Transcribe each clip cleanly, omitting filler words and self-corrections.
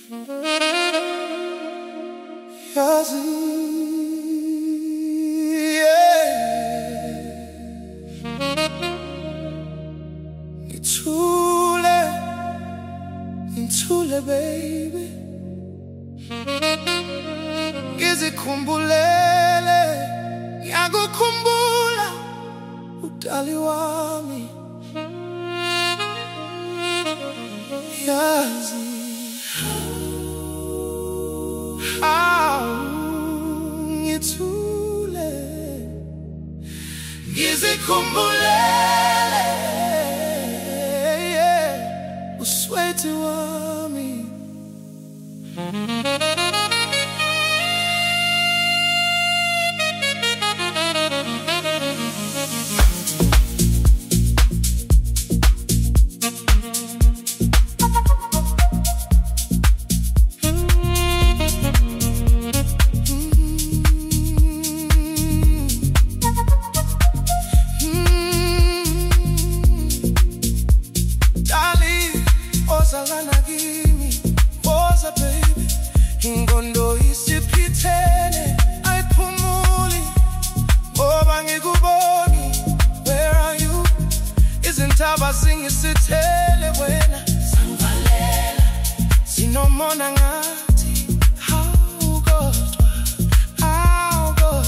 Yazi, yeah. Ngithule baby, ngizikhumbulele, ngiyakukhumbula udali wami. Yazi, ngithule, ngizikhumbulele, yeah, uswethi wami. Ozalana kimi, woza baby, ingondo isiphithene ayiphumuli ngoba ngikuboni. Where are you? Izintaba zingisithele wena, sangivalela sinomona ngathi hawu kodwa, hawu kodwa.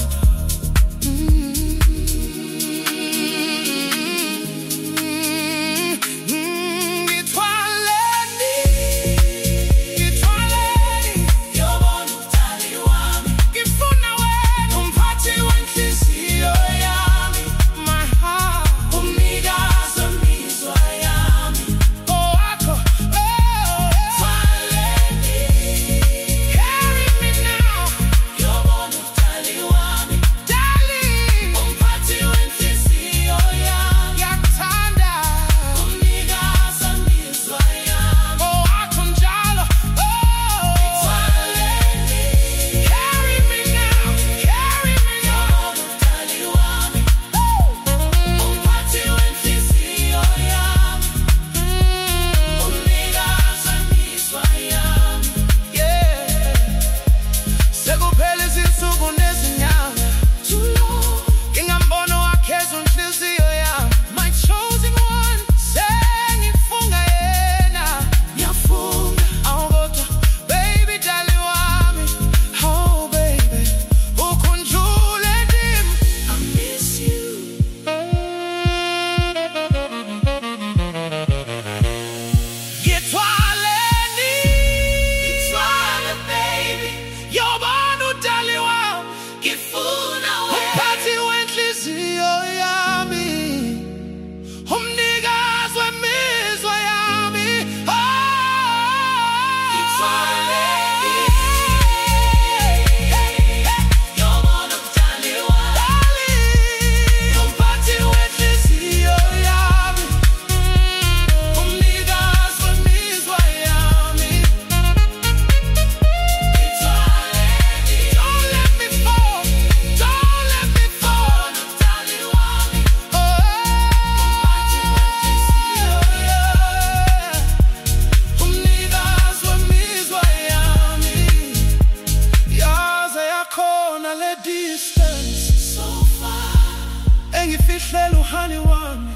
Engifihlela uhani wami,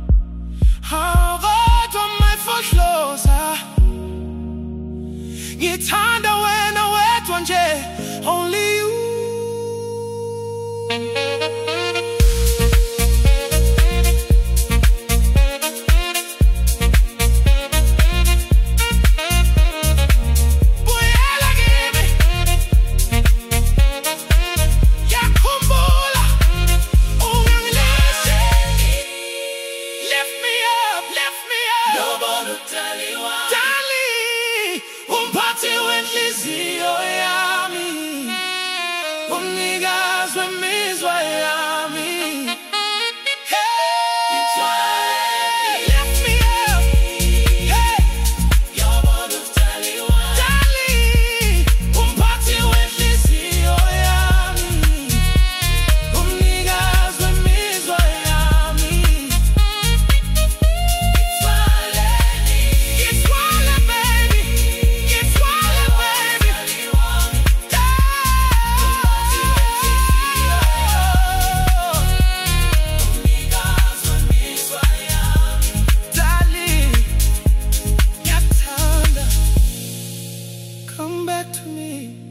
hawu kodwa mayifodloza. Ngithanda wena wedwa nje, only you. Dali, umphathi wenhliziyo yami. protect me.